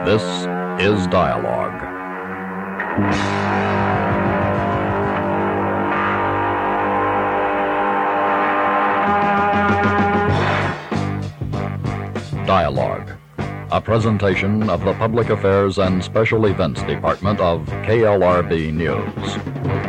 This is Dialogue. Dialogue, a presentation of the Public Affairs and Special Events Department of KLRB News.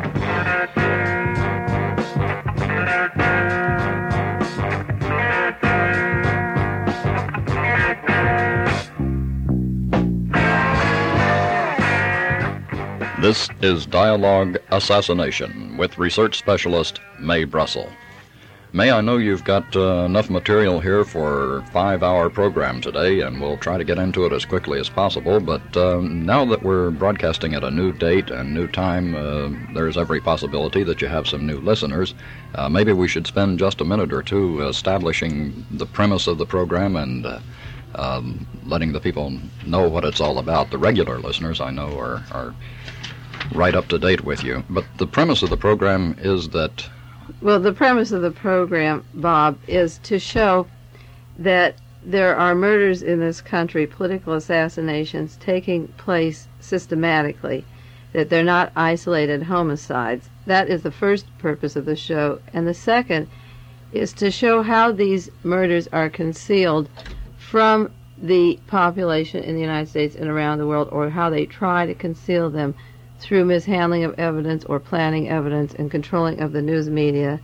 This is Dialogue Assassination with research specialist Mae Brussel. Mae, I know you've got enough material here for a 5-hour program today, and we'll try to get into it as quickly as possible, but now that we're broadcasting at a new date and new time, there's every possibility that you have some new listeners. Maybe we should spend just a minute or two establishing the premise of the program and letting the people know what it's all about. The regular listeners, I know, are right up to date with you. But the premise of the program is that... Well, the premise of the program, Bob, is to show that there are murders in this country, political assassinations, taking place systematically, that they're not isolated homicides. That is the first purpose of the show. And the second is to show how these murders are concealed from the population in the United States and around the world, or how they try to conceal them through mishandling of evidence or planning evidence and controlling of the news media.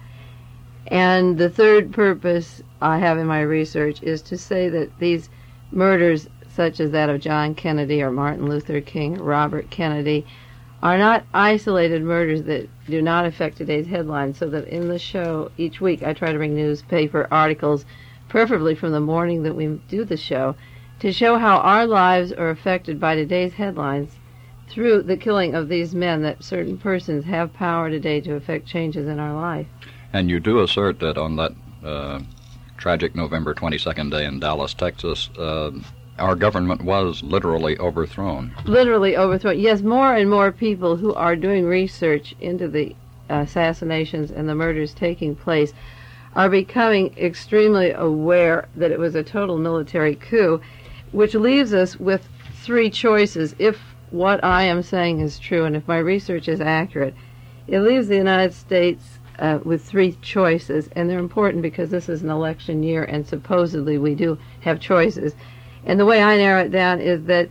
And the third purpose I have in my research is to say that these murders, such as that of John Kennedy or Martin Luther King, Robert Kennedy, are not isolated murders that do not affect today's headlines, so that in the show each week I try to bring newspaper articles, preferably from the morning that we do the show, to show how our lives are affected by today's headlines through the killing of these men, that certain persons have power today to affect changes in our life. And you do assert that on that tragic November 22nd day in Dallas, Texas, our government was literally overthrown. Literally overthrown. Yes, more and more people who are doing research into the assassinations and the murders taking place are becoming extremely aware that it was a total military coup, which leaves us with three choices. If what I am saying is true, and if my research is accurate, it leaves the United States with three choices, and they're important because this is an election year, and supposedly we do have choices. And the way I narrow it down is that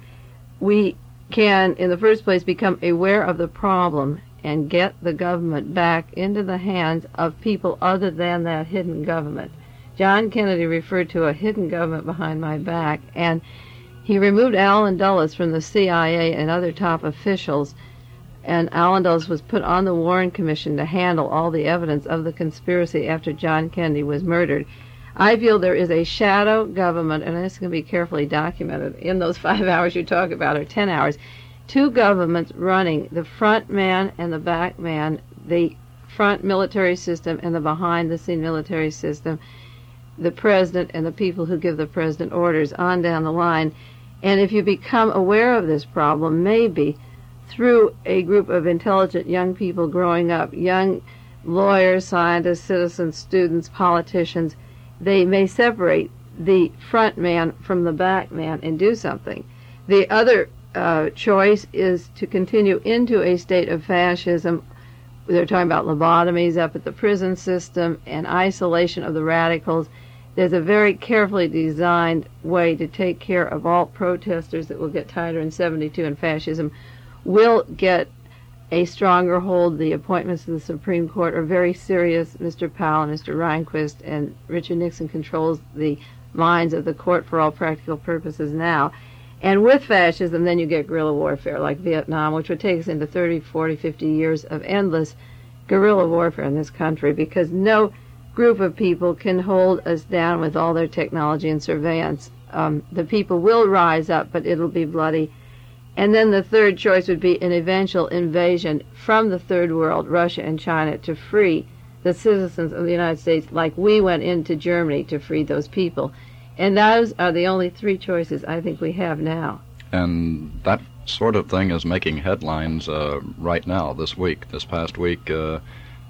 we can, in the first place, become aware of the problem and get the government back into the hands of people other than that hidden government. John Kennedy referred to a hidden government behind my back, and he removed Allen Dulles from the CIA and other top officials, and Allen Dulles was put on the Warren Commission to handle all the evidence of the conspiracy after John Kennedy was murdered. I feel there is a shadow government, and this can be carefully documented in those 5 hours you talk about, or 10 hours, two governments running the front man and the back man, the front military system and the behind-the-scene military system, the president and the people who give the president orders, on down the line. And if you become aware of this problem, maybe through a group of intelligent young people growing up, young lawyers, scientists, citizens, students, politicians, they may separate the front man from the back man and do something. The other choice is to continue into a state of fascism. They're talking about lobotomies up at the prison system and isolation of the radicals. There's a very carefully designed way to take care of all protesters that will get tighter in 72, and fascism will get a stronger hold. The appointments to the Supreme Court are very serious. Mr. Powell and Mr. Rehnquist, and Richard Nixon controls the minds of the court for all practical purposes now. And with fascism, then you get guerrilla warfare like Vietnam, which would take us into 30, 40, 50 years of endless guerrilla warfare in this country, because no group of people can hold us down with all their technology and surveillance. The people will rise up, but it'll be bloody. And then the third choice would be an eventual invasion from the third world, Russia and China, to free the citizens of the United States, like we went into Germany to free those people. And those are the only three choices I think we have now. And that sort of thing is making headlines right now, this week. This past week,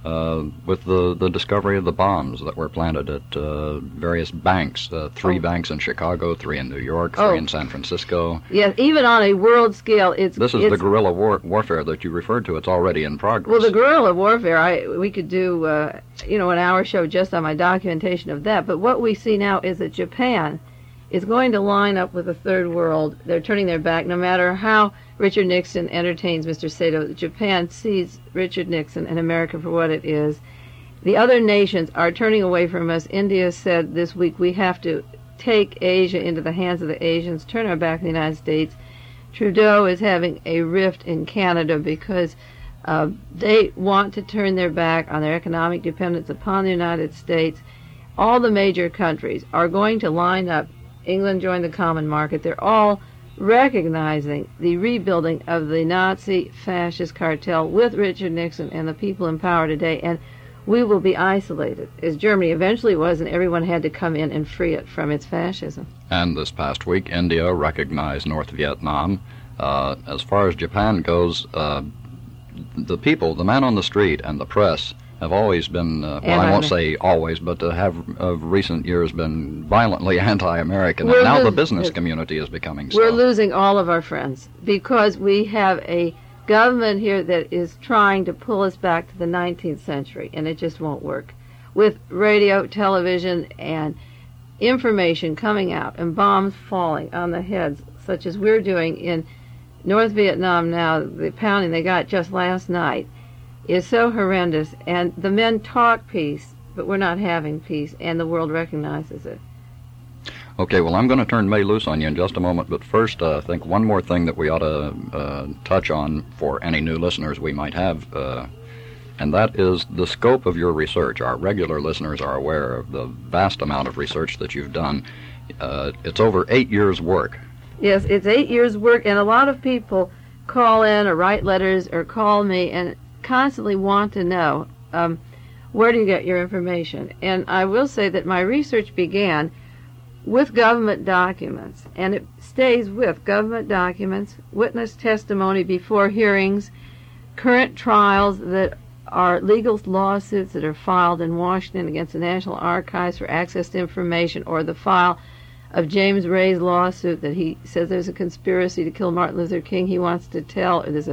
with the discovery of the bombs that were planted at various banks, 3 banks in Chicago, 3 in New York, 3 in San Francisco. Yes, even on a world scale, it's the guerrilla warfare that you referred to. It's already in progress. Well, the guerrilla warfare, we could do, an hour show just on my documentation of that. But what we see now is that Japan is going to line up with the Third World. They're turning their back, no matter how Richard Nixon entertains Mr. Sato. Japan sees Richard Nixon and America for what it is. The other nations are turning away from us. India said this week we have to take Asia into the hands of the Asians, turn our back on the United States. Trudeau is having a rift in Canada because they want to turn their back on their economic dependence upon the United States. All the major countries are going to line up. England joined the common market. They're all recognizing the rebuilding of the Nazi fascist cartel with Richard Nixon and the people in power today, and we will be isolated, as Germany eventually was, and everyone had to come in and free it from its fascism. And this past week, India recognized North Vietnam. As far as Japan goes, the people, the man on the street, and the press have always been, I won't say always, but have of recent years been violently anti-American. And now the business community is becoming so. We're losing all of our friends because we have a government here that is trying to pull us back to the 19th century, and it just won't work. With radio, television, and information coming out and bombs falling on the heads, such as we're doing in North Vietnam now, the pounding they got just last night, is so horrendous, and the men talk peace, but we're not having peace, and the world recognizes it. Okay, well, I'm going to turn May loose on you in just a moment, but first, I think one more thing that we ought to touch on for any new listeners we might have, and that is the scope of your research. Our regular listeners are aware of the vast amount of research that you've done. It's over 8 years' work. Yes, it's 8 years' work, and a lot of people call in or write letters or call me and constantly want to know, where do you get your information? And I will say that my research began with government documents, and it stays with government documents, witness testimony before hearings, current trials that are legal lawsuits that are filed in Washington against the National Archives for access to information, or the file of James Ray's lawsuit that he says there's a conspiracy to kill Martin Luther King he wants to tell, or there's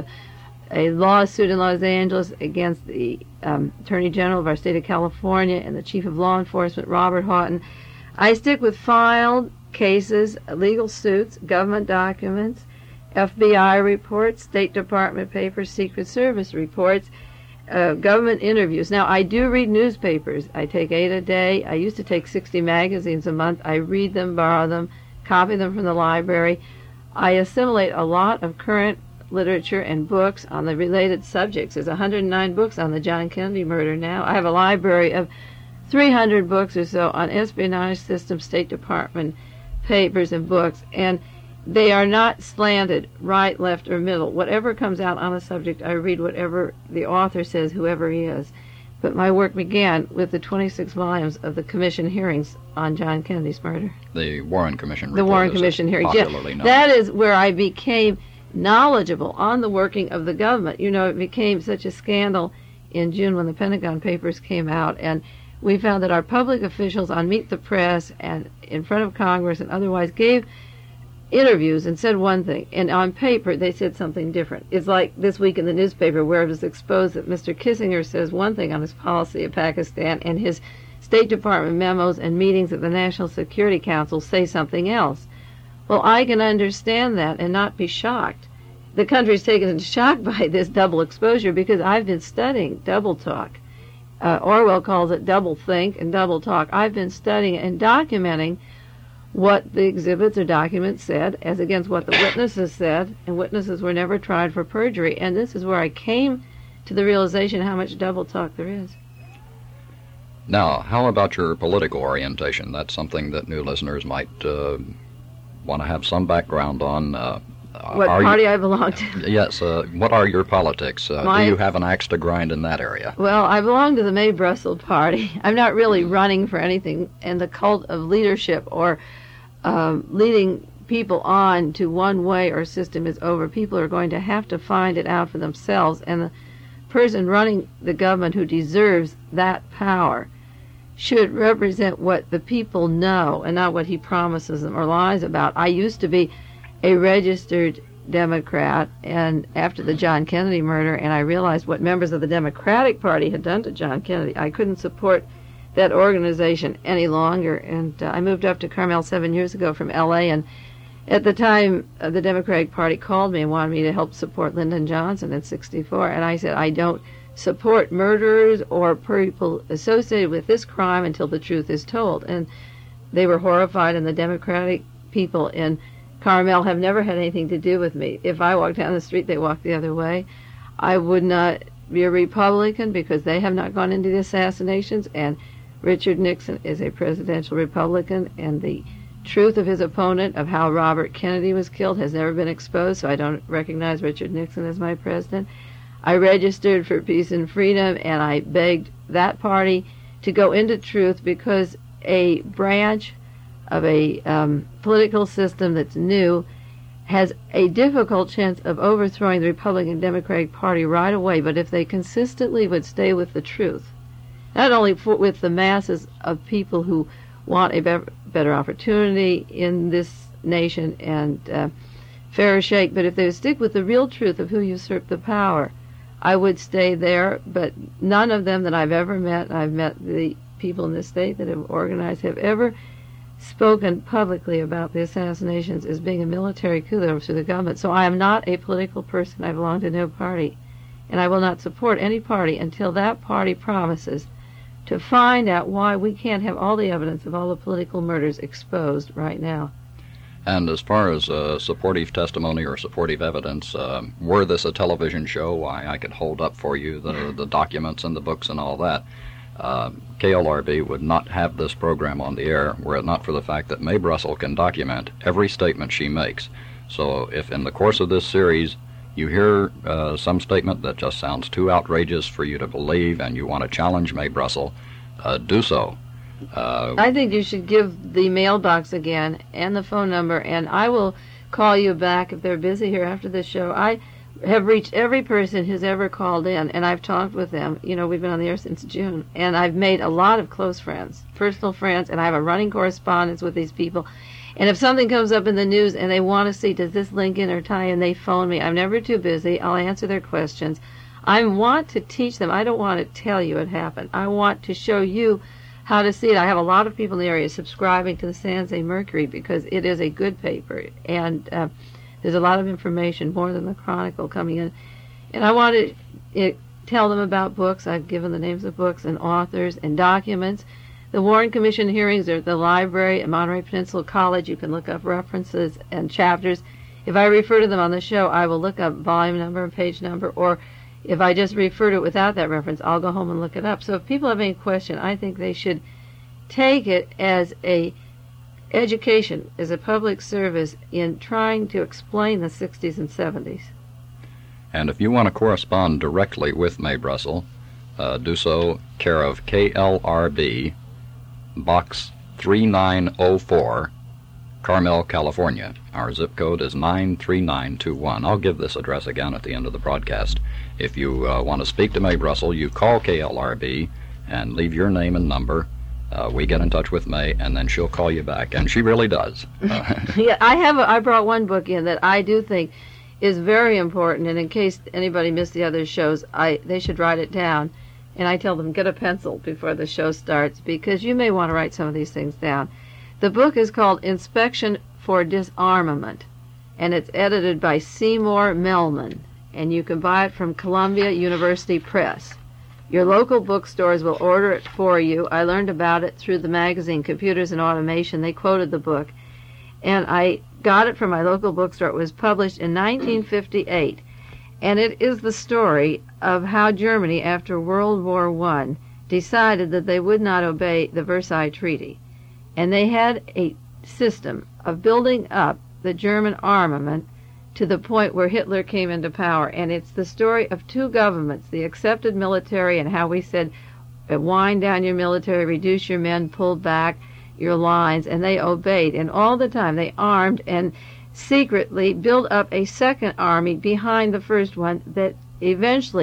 a lawsuit in Los Angeles against the Attorney General of our state of California and the Chief of Law Enforcement, Robert Houghton. I stick with filed cases, legal suits, government documents, FBI reports, State Department papers, Secret Service reports, government interviews. Now, I do read newspapers. I take 8 a day. I used to take 60 magazines a month. I read them, borrow them, copy them from the library. I assimilate a lot of current literature and books on the related subjects. There's 109 books on the John Kennedy murder now. I have a library of 300 books or so on espionage systems, State Department papers and books, and they are not slanted right, left, or middle. Whatever comes out on a subject, I read whatever the author says, whoever he is. But my work began with the 26 volumes of the commission hearings on John Kennedy's murder. The Warren Commission report. The Warren Commission hearings. Popularly known. That is where I became knowledgeable on the working of the government. You know, it became such a scandal in June when the Pentagon Papers came out, and we found that our public officials on Meet the Press and in front of Congress and otherwise gave interviews and said one thing, and on paper they said something different. It's like this week in the newspaper where it was exposed that Mr. Kissinger says one thing on his policy of Pakistan, and his State Department memos and meetings at the National Security Council say something else. Well, I can understand that and not be shocked. The country's taken into shock by this double exposure because I've been studying double talk. Orwell calls it double think and double talk. I've been studying and documenting what the exhibits or documents said as against what the witnesses said, and witnesses were never tried for perjury. And this is where I came to the realization how much double talk there is. Now, how about your political orientation? That's something that new listeners might want to have some background on. What party I belong to? Yes. What are your politics? Do you have an axe to grind in that area? Well, I belong to the May Brussel party. I'm not really running for anything, and the cult of leadership or leading people on to one way or system is over. People are going to have to find it out for themselves, and the person running the government who deserves that power should represent what the people know and not what he promises them or lies about. I used to be a registered Democrat, and after the John Kennedy murder, and I realized what members of the Democratic Party had done to John Kennedy, I couldn't support that organization any longer, and I moved up to Carmel 7 years ago from L.A., and at the time, the Democratic Party called me and wanted me to help support Lyndon Johnson in '64, and I said, I don't support murderers or people associated with this crime until the truth is told. And they were horrified, and the Democratic people in Carmel have never had anything to do with me. If I walk down the street, they walk the other way. I would not be a Republican because they have not gone into the assassinations, and Richard Nixon is a presidential Republican, and the truth of his opponent of how Robert Kennedy was killed has never been exposed, so I don't recognize Richard Nixon as my president. I registered for Peace and Freedom, and I begged that party to go into truth because a branch of a political system that's new has a difficult chance of overthrowing the Republican Democratic Party right away, but if they consistently would stay with the truth, not only with the masses of people who want a better opportunity in this nation and fairer shake, but if they would stick with the real truth of who usurped the power, I would stay there. But none of them that I've ever met, I've met the people in this state that have organized, have ever spoken publicly about the assassinations as being a military coup through the government. So I am not a political person. I belong to no party, and I will not support any party until that party promises to find out why we can't have all the evidence of all the political murders exposed right now. And as far as supportive testimony or supportive evidence, were this a television show, why I could hold up for you the documents and the books and all that. KLRB would not have this program on the air were it not for the fact that Mae Brussell can document every statement she makes. So if in the course of this series you hear some statement that just sounds too outrageous for you to believe and you want to challenge Mae Brussell, do so. I think you should give the mailbox again and the phone number, and I will call you back if they're busy here after the show. I have reached every person who's ever called in, and I've talked with them. You know, we've been on the air since June, and I've made a lot of close friends, personal friends, and I have a running correspondence with these people. And if something comes up in the news and they want to see, does this link in or tie in, they phone me. I'm never too busy. I'll answer their questions. I want to teach them. I don't want to tell you it happened. I want to show you how to see it. I have a lot of people in the area subscribing to the San Jose Mercury because it is a good paper, and there's a lot of information, more than the Chronicle, coming in. And I want to tell them about books. I've given the names of books and authors and documents. The Warren Commission hearings are at the library at Monterey Peninsula College. You can look up references and chapters. If I refer to them on the show, I will look up volume number and page number, or if I just refer to it without that reference, I'll go home and look it up. So if people have any question, I think they should take it as a education, as a public service in trying to explain the 60s and 70s. And if you want to correspond directly with Mae Brussell, do so care of KLRB, Box 3904, Carmel, California. Our zip code is 93921. I'll give this address again at the end of the broadcast. If you want to speak to Mae Brussell, you call KLRB and leave your name and number. We get in touch with Mae, and then she'll call you back, and she really does. Yeah, I brought one book in that I do think is very important, and in case anybody missed the other shows, they should write it down. And I tell them, get a pencil before the show starts, because you may want to write some of these things down. The book is called Inspection for Disarmament, and it's edited by Seymour Melman, and you can buy it from Columbia University Press. Your local bookstores will order it for you. I learned about it through the magazine Computers and Automation. They quoted the book, and I got it from my local bookstore. It was published in 1958, and it is the story of how Germany, after World War I, decided that they would not obey the Versailles Treaty. And they had a system of building up the German armament to the point where Hitler came into power. And it's the story of two governments, the accepted military and how we said, wind down your military, reduce your men, pull back your lines, and they obeyed. And all the time they armed and secretly built up a second army behind the first one that eventually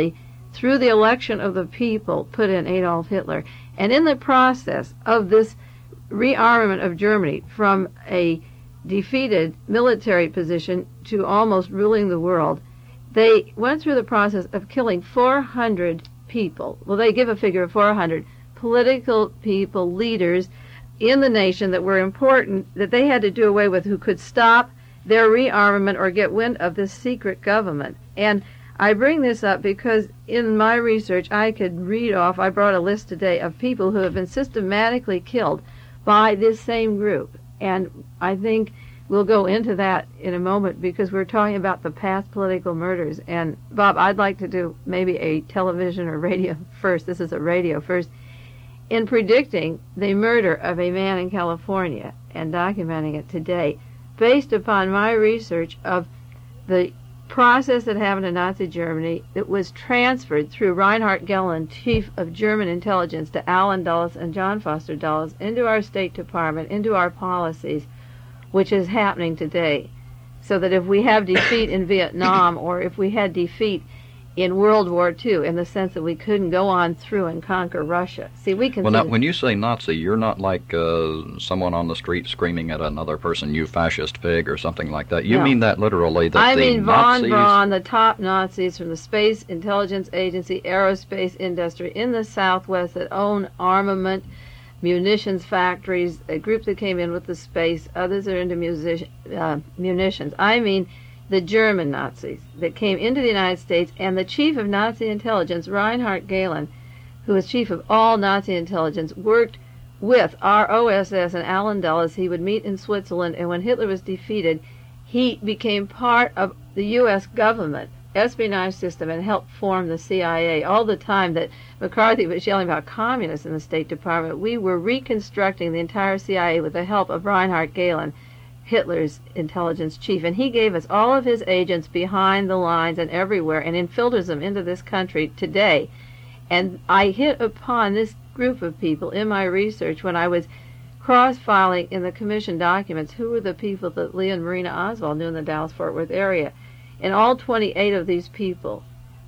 through the election of the people, put in Adolf Hitler. And in the process of this rearmament of Germany from a defeated military position to almost ruling the world, they went through the process of killing 400 people. Well, they give a figure of 400 political people, leaders in the nation that were important, that they had to do away with, who could stop their rearmament or get wind of this secret government. And I bring this up because in my research I could read off, I brought a list today of people who have been systematically killed by this same group. And I think we'll go into that in a moment because we're talking about the past political murders. And Bob, I'd like to do maybe a television or radio first. This is a radio first. In predicting the murder of a man in California and documenting it today, based upon my research of the process that happened in Nazi Germany that was transferred through Reinhard Gehlen, chief of German intelligence, to Allen Dulles and John Foster Dulles, into our State Department, into our policies, which is happening today. So that if we have defeat in Vietnam, or if we had defeat in World War II, in the sense that we couldn't go on through and conquer Russia. See, we can. Well, now, when you say Nazi, you're not like someone on the street screaming at another person, "You fascist pig," or something like that. You mean that literally? That I mean von Nazis... Braun, the top Nazis from the Space Intelligence Agency, aerospace industry in the Southwest that own armament, munitions factories, a group that came in with the space, others are into munitions. I mean the German Nazis that came into the United States, and the chief of Nazi intelligence, Reinhard Gehlen, who was chief of all Nazi intelligence, worked with our OSS and Allen Dulles. He would meet in Switzerland, and when Hitler was defeated, he became part of the U.S. government espionage system and helped form the CIA. All the time that McCarthy was yelling about communists in the State Department, we were reconstructing the entire CIA with the help of Reinhard Gehlen, Hitler's intelligence chief, and he gave us all of his agents behind the lines and everywhere and infiltrated them into this country today. And I hit upon this group of people in my research when I was cross-filing in the commission documents who were the people that Lee and Marina Oswald knew in the Dallas-Fort Worth area. And all 28 of these people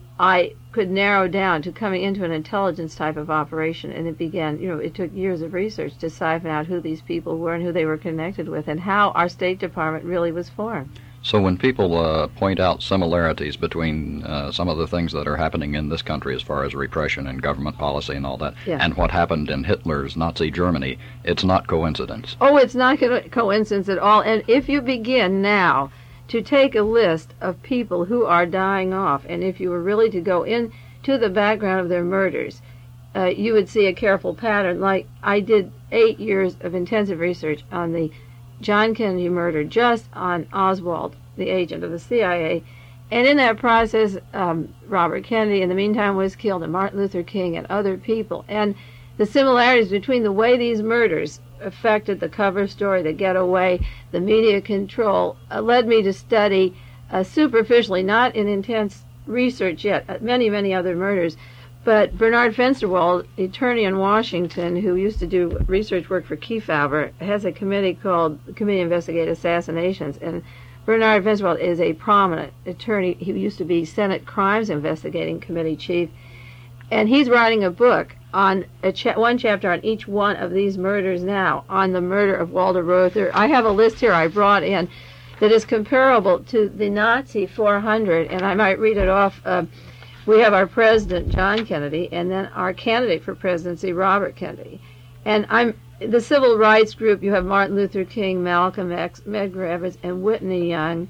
I could narrow down to coming into an intelligence type of operation, and it began, it took years of research to siphon out who these people were and who they were connected with and how our State Department really was formed. So when people point out similarities between some of the things that are happening in this country as far as repression and government policy and all that, and what happened in Hitler's Nazi Germany, it's not coincidence. Oh, it's not coincidence at all. And if you begin now to take a list of people who are dying off, and if you were really to go into the background of their murders, you would see a careful pattern. Like I did 8 years of intensive research on the John Kennedy murder, just on Oswald, the agent of the CIA. And in that process, Robert Kennedy, in the meantime, was killed, and Martin Luther King and other people. And the similarities between the way these murders affected the cover story, the getaway, the media control, led me to study superficially, not in intense research yet, many, many other murders. But Bernard Fensterwald, attorney in Washington who used to do research work for Kefauver, has a committee called the Committee to Investigate Assassinations. And Bernard Fensterwald is a prominent attorney. He used to be Senate Crimes Investigating Committee chief. And he's writing a book on one chapter on each one of these murders now, on the murder of Walter Reuther. I have a list here I brought in that is comparable to the Nazi 400, and I might read it off. We have our president, John Kennedy, and then our candidate for presidency, Robert Kennedy. And the civil rights group, you have Martin Luther King, Malcolm X, Medgar Evers, and Whitney Young.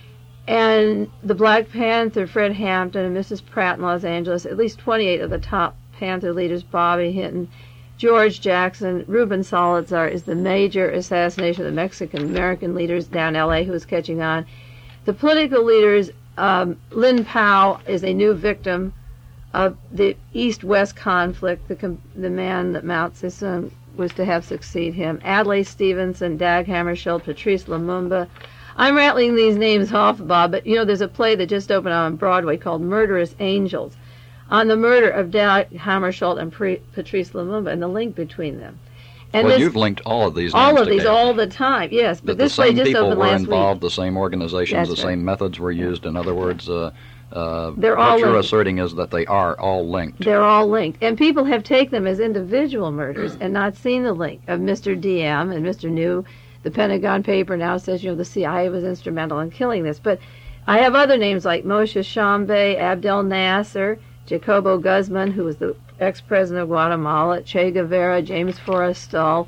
And the Black Panther, Fred Hampton, and Mrs. Pratt in Los Angeles, at least 28 of the top Panther leaders, Bobby Hinton, George Jackson. Ruben Salazar is the major assassination of the Mexican-American leaders down L.A. who was catching on. The political leaders, Lin Powell is a new victim of the East-West conflict, the man that Mao Zedong was to have succeed him. Adlai Stevenson, Dag Hammarskjöld, Patrice Lumumba. I'm rattling these names off, Bob, but there's a play that just opened on Broadway called Murderous Angels, on the murder of Dag Hammarskjöld and Patrice Lumumba and the link between them. And well, you've linked all of these names all of together. These all the time, yes. But this play just opened last week. The same people were involved, the same organizations, the same methods were used. In other words, They're all what you're linked. asserting is that they are all linked. They're all linked. And people have taken them as individual murders and not seen the link of Mr. DM and Mr. New. The Pentagon paper now says, the CIA was instrumental in killing this. But I have other names like Moshe Shambe, Abdel Nasser, Jacobo Guzman, who was the ex-president of Guatemala, Che Guevara, James Forrestal,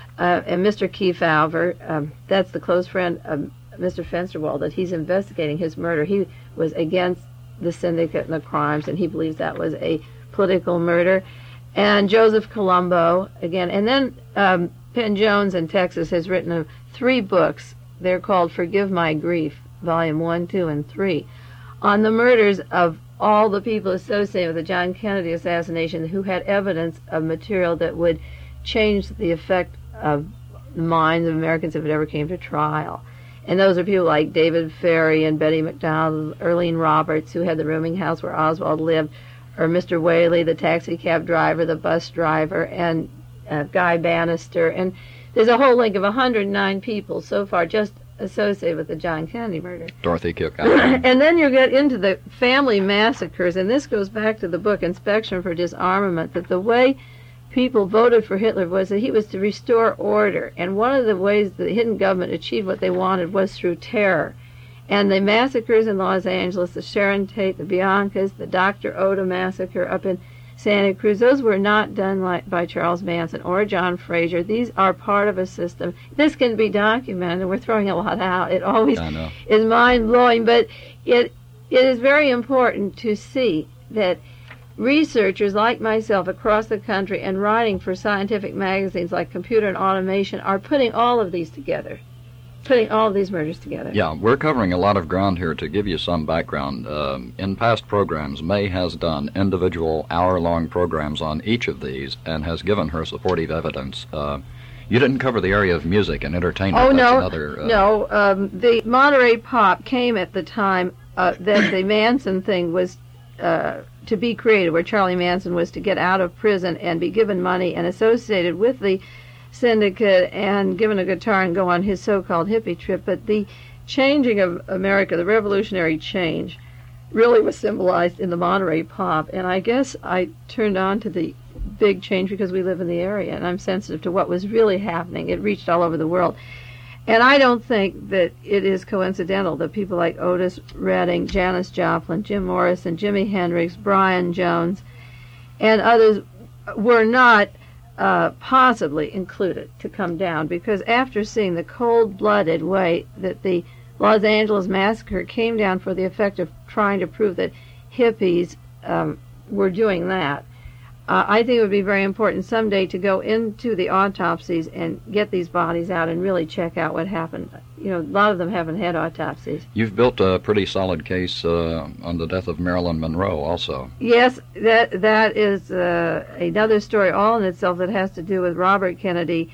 and Mr. Kefauver. That's the close friend of Mr. Fensterwald, that he's investigating his murder. He was against the syndicate and the crimes, and he believes that was a political murder. And Joseph Colombo, again. And then Penn Jones in Texas has written 3 books. They're called Forgive My Grief, Volume 1, 2, and 3, on the murders of all the people associated with the John Kennedy assassination who had evidence of material that would change the effect of the minds of Americans if it ever came to trial. And those are people like David Ferry and Betty McDonald, Earlene Roberts, who had the rooming house where Oswald lived, or Mr. Whaley, the taxi cab driver, the bus driver, and Guy Bannister. And there's a whole link of 109 people so far just associated with the John Kennedy murder. Dorothy Kilgallen. And then you get into the family massacres, and this goes back to the book Inspection for Disarmament, that the way people voted for Hitler was that he was to restore order. And one of the ways the hidden government achieved what they wanted was through terror. And the massacres in Los Angeles, the Sharon Tate, the Biancas, the Dr. Oda massacre up in Santa Cruz, those were not done by Charles Manson or John Frazier. These are part of a system. This can be documented, and we're throwing a lot out. It always is mind-blowing, but it is very important to see that researchers like myself across the country and writing for scientific magazines like Computer and Automation are putting all of these together, putting all of these murders together. Yeah, we're covering a lot of ground here. To give you some background, in past programs, May has done individual hour-long programs on each of these and has given her supportive evidence. You didn't cover the area of music and entertainment. Oh, That's no. The Monterey Pop came at the time that the Manson thing was to be created, where Charlie Manson was to get out of prison and be given money and associated with the syndicate and given a guitar and go on his so-called hippie trip. But the changing of America, the revolutionary change, really was symbolized in the Monterey Pop. And I guess I turned on to the big change because we live in the area and I'm sensitive to what was really happening. It reached all over the world. And I don't think that it is coincidental that people like Otis Redding, Janis Joplin, Jim Morrison, Jimi Hendrix, Brian Jones, and others were not possibly included to come down, because after seeing the cold-blooded way that the Los Angeles massacre came down for the effect of trying to prove that hippies were doing that, I think it would be very important someday to go into the autopsies and get these bodies out and really check out what happened. A lot of them haven't had autopsies. You've built a pretty solid case on the death of Marilyn Monroe also. Yes, that is another story all in itself that has to do with Robert Kennedy.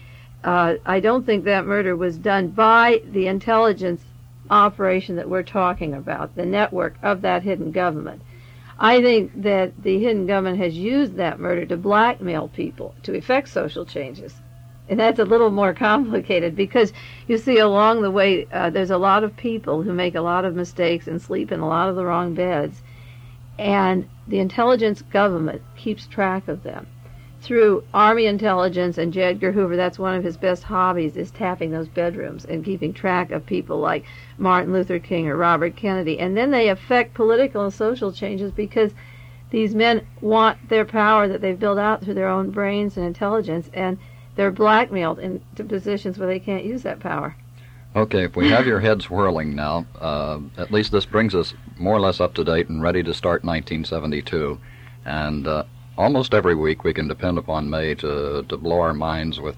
I don't think that murder was done by the intelligence operation that we're talking about, the network of that hidden government. I think that the hidden government has used that murder to blackmail people to effect social changes. And that's a little more complicated because, you see, along the way, there's a lot of people who make a lot of mistakes and sleep in a lot of the wrong beds. And the intelligence government keeps track of them. Through Army intelligence, and J. Edgar Hoover, that's one of his best hobbies, is tapping those bedrooms and keeping track of people like Martin Luther King or Robert Kennedy. And then they affect political and social changes because these men want their power that they've built out through their own brains and intelligence, and they're blackmailed into positions where they can't use that power. Okay, if we have your heads whirling now, at least this brings us more or less up to date and ready to start 1972. And almost every week we can depend upon May to blow our minds with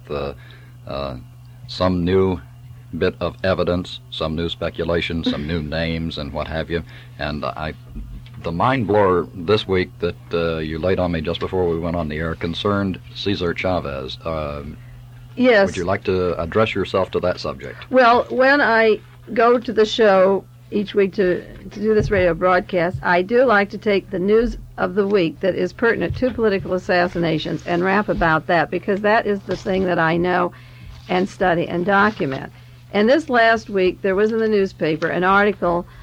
some new bit of evidence, some new speculation, some new names and what have you. And the mind blower this week that you laid on me just before we went on the air concerned Cesar Chavez. Yes. Would you like to address yourself to that subject? Well, when I go to the show each week to do this radio broadcast, I do like to take the news of the week that is pertinent to political assassinations and rap about that, because that is the thing that I know and study and document. And this last week, there was in the newspaper an article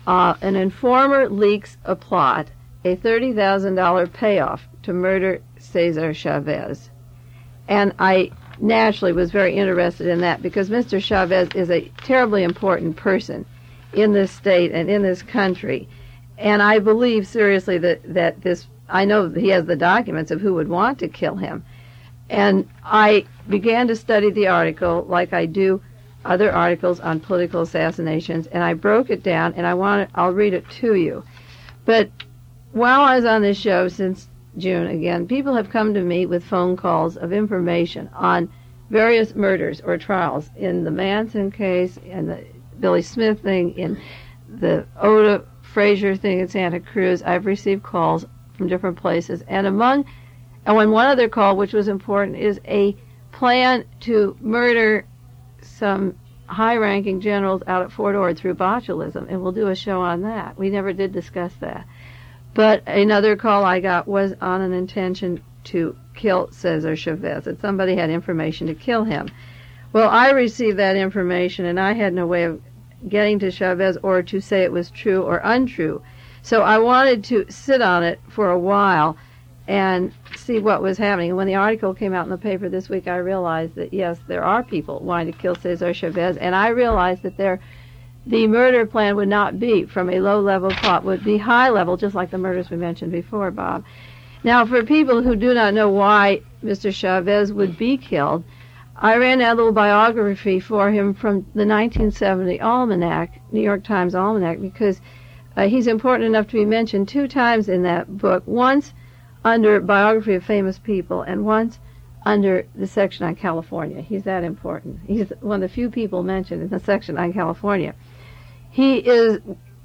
An informer leaks a plot, a $30,000 payoff to murder Cesar Chavez. And I naturally was very interested in that because Mr. Chavez is a terribly important person in this state and in this country. And I believe seriously that this, I know he has the documents of who would want to kill him. And I began to study the article like I do other articles on political assassinations, and I broke it down, and I'll read it to you. But while I was on this show since June again, people have come to me with phone calls of information on various murders or trials in the Manson case, in the Billy Smith thing, in the Oda Frazier thing in Santa Cruz. I've received calls from different places, and one other call, which was important, is a plan to murder some high-ranking generals out at Fort Ord through botulism, and we'll do a show on that. We never did discuss that. But another call I got was on an intention to kill Cesar Chavez, that somebody had information to kill him. Well, I received that information, and I had no way of getting to Chavez or to say it was true or untrue. So I wanted to sit on it for a while and see what was happening. And when the article came out in the paper this week, I realized that, yes, there are people wanting to kill Cesar Chavez, and I realized that the murder plan would not be from a low-level plot, would be high-level, just like the murders we mentioned before, Bob. Now, for people who do not know why Mr. Chavez would be killed, I ran that little biography for him from the 1970 Almanac, New York Times Almanac, because he's important enough to be mentioned 2 times in that book, once under Biography of Famous People and once under the section on California. He's that important. He's one of the few people mentioned in the section on California. He is,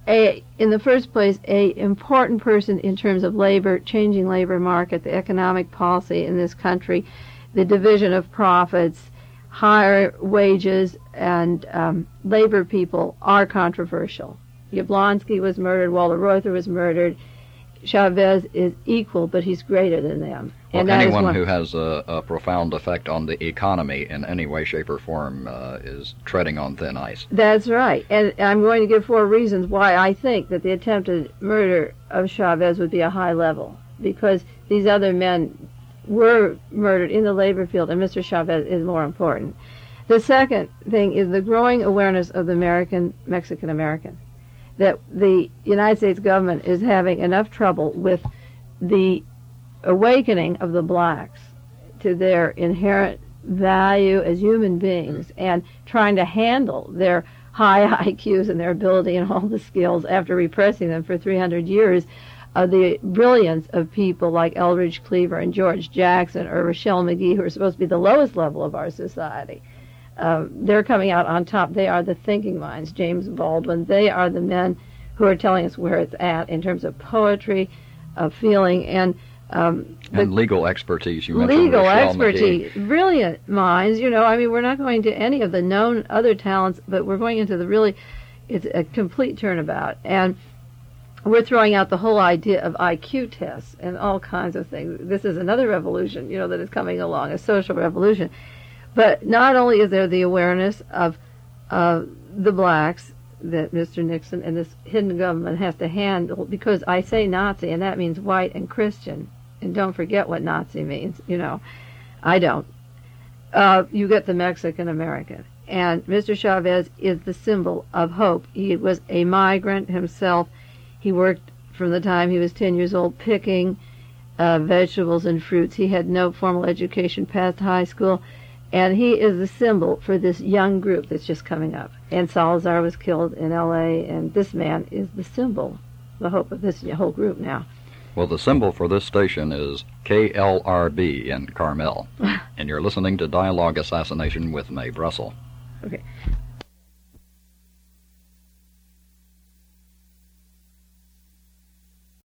in the first place, an important person in terms of labor, changing labor market, the economic policy in this country, the division of profits, higher wages, and labor people are controversial. Yablonsky was murdered, Walter Reuther was murdered. Chavez is equal, but he's greater than them. Well, and anyone who has a profound effect on the economy in any way, shape, or form is treading on thin ice. That's right. And I'm going to give 4 reasons why I think that the attempted murder of Chavez would be a high level, because these other men were murdered in the labor field, and Mr. Chavez is more important. The second thing is the growing awareness of the Mexican-American, that the United States government is having enough trouble with the awakening of the blacks to their inherent value as human beings and trying to handle their high IQs and their ability and all the skills after repressing them for 300 years. The brilliance of people like Eldridge Cleaver and George Jackson or Rochelle McGee, who are supposed to be the lowest level of our society. They're coming out on top. They are the thinking minds. James Baldwin, they are the men who are telling us where it's at in terms of poetry, of feeling, and legal expertise. You mentioned legal Rochelle expertise. McGee. Brilliant minds. You know, I mean, we're not going to any of the known other talents, but we're going into it's a complete turnabout. And we're throwing out the whole idea of IQ tests and all kinds of things. This is another revolution, that is coming along, a social revolution. But not only is there the awareness of the blacks that Mr. Nixon and this hidden government has to handle, because I say Nazi, and that means white and Christian, and don't forget what Nazi means, I don't. You get the Mexican-American. And Mr. Chavez is the symbol of hope. He was a migrant himself. He worked from the time he was 10 years old picking vegetables and fruits. He had no formal education past high school. And he is the symbol for this young group that's just coming up. And Salazar was killed in L.A., and this man is the symbol, the hope of this whole group now. Well, the symbol for this station is KLRB in Carmel. And you're listening to Dialogue Assassination with Mae Brussell. Okay.